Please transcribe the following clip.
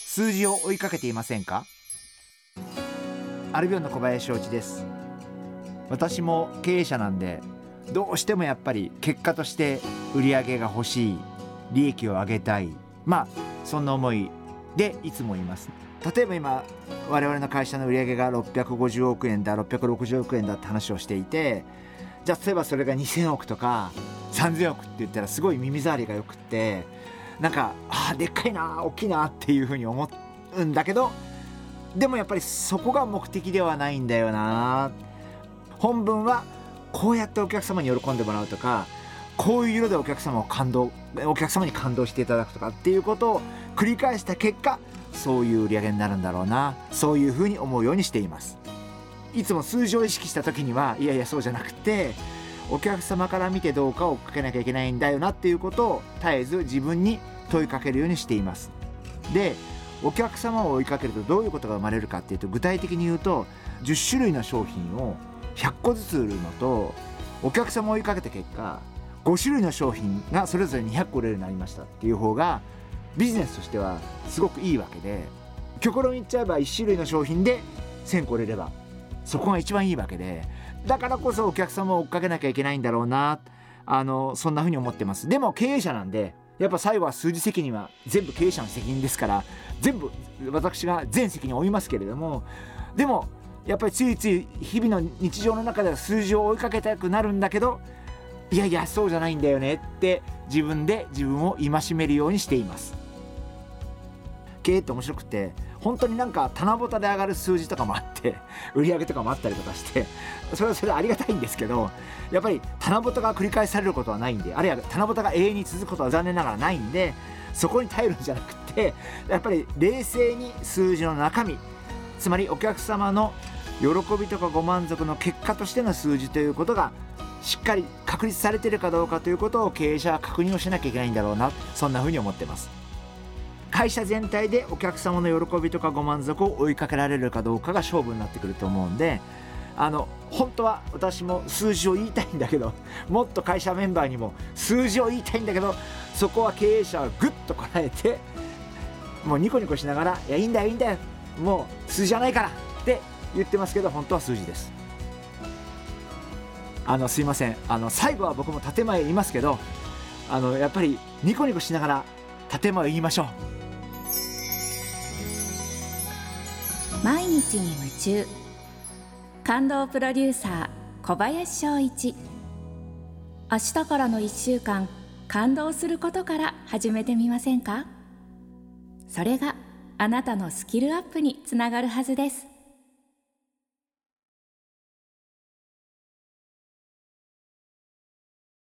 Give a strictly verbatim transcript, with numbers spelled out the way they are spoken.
数字を追いかけていませんか？アルビオンの小林翔一です。私も経営者なんで、どうしてもやっぱり結果として売り上げが欲しい、利益を上げたい、まあそんな思いでいつもいます。例えば今我々の会社の売り上げがろっぴゃくごじゅうおくえんだろっぴゃくろくじゅうおくえんだって話をしていて、じゃあ例えばそれがにせんおくとかさんぜんおくって言ったらすごい耳障りがよくって、なんかあでっかいな大きいなっていうふうに思うんだけど、でもやっぱりそこが目的ではないんだよな。本文はこうやってお客様に喜んでもらうとか、こういう色でお客様を感動お客様に感動していただくとかっていうことを繰り返した結果、そういう売り上げになるんだろうな、そういうふうに思うようにしています。いつも数字を意識した時にはいやいやそうじゃなくて、お客様から見てどうかを追っかけなきゃいけないんだよなっていうことを絶えず自分に問いかけるようにしています。で、お客様を追いかけるとどういうことが生まれるかっていうと、具体的に言うとじゅっしゅるいの商品をひゃっこずつ売るのと、お客様を追いかけた結果ごしゅるいの商品がそれぞれにひゃっこ売れるようになりましたっていう方がビジネスとしてはすごくいいわけで、極論言っちゃえばいっしゅるいの商品でせんこ売れればそこが一番いいわけで、だからこそお客様を追っかけなきゃいけないんだろうな、あのそんな風に思ってます。でも経営者なんでやっぱ最後は数字責任は全部経営者の責任ですから、全部私が全責任を負いますけれども、でもやっぱりついつい日々の日常の中では数字を追いかけたくなるんだけど、いやいやそうじゃないんだよねって自分で自分を戒めるようにしています。経営って面白くて、本当になんか棚ぼたで上がる数字とかもあって売り上げとかもあったりとかして、それはそれでありがたいんですけど、やっぱり棚ぼたが繰り返されることはないんで、あるいは棚ぼたが永遠に続くことは残念ながらないんで、そこに頼るんじゃなくて、やっぱり冷静に数字の中身、つまりお客様の喜びとかご満足の結果としての数字ということがしっかり確立されているかどうかということを経営者は確認をしなきゃいけないんだろうな、そんなふうに思ってます。会社全体でお客様の喜びとかご満足を追いかけられるかどうかが勝負になってくると思うんで、あの本当は私も数字を言いたいんだけど、もっと会社メンバーにも数字を言いたいんだけど、そこは経営者はぐっとこらえて、もうニコニコしながらいやいいんだよいいんだよもう数字じゃないからって言ってますけど、本当は数字です。あのすいません、あの最後は僕も建前言いますけど、あのやっぱりニコニコしながら建前を言いましょう。 毎日に夢中、感動プロデューサー小林翔一。明日からのいっしゅうかん、感動することから始めてみませんか？それがあなたのスキルアップにつながるはずです。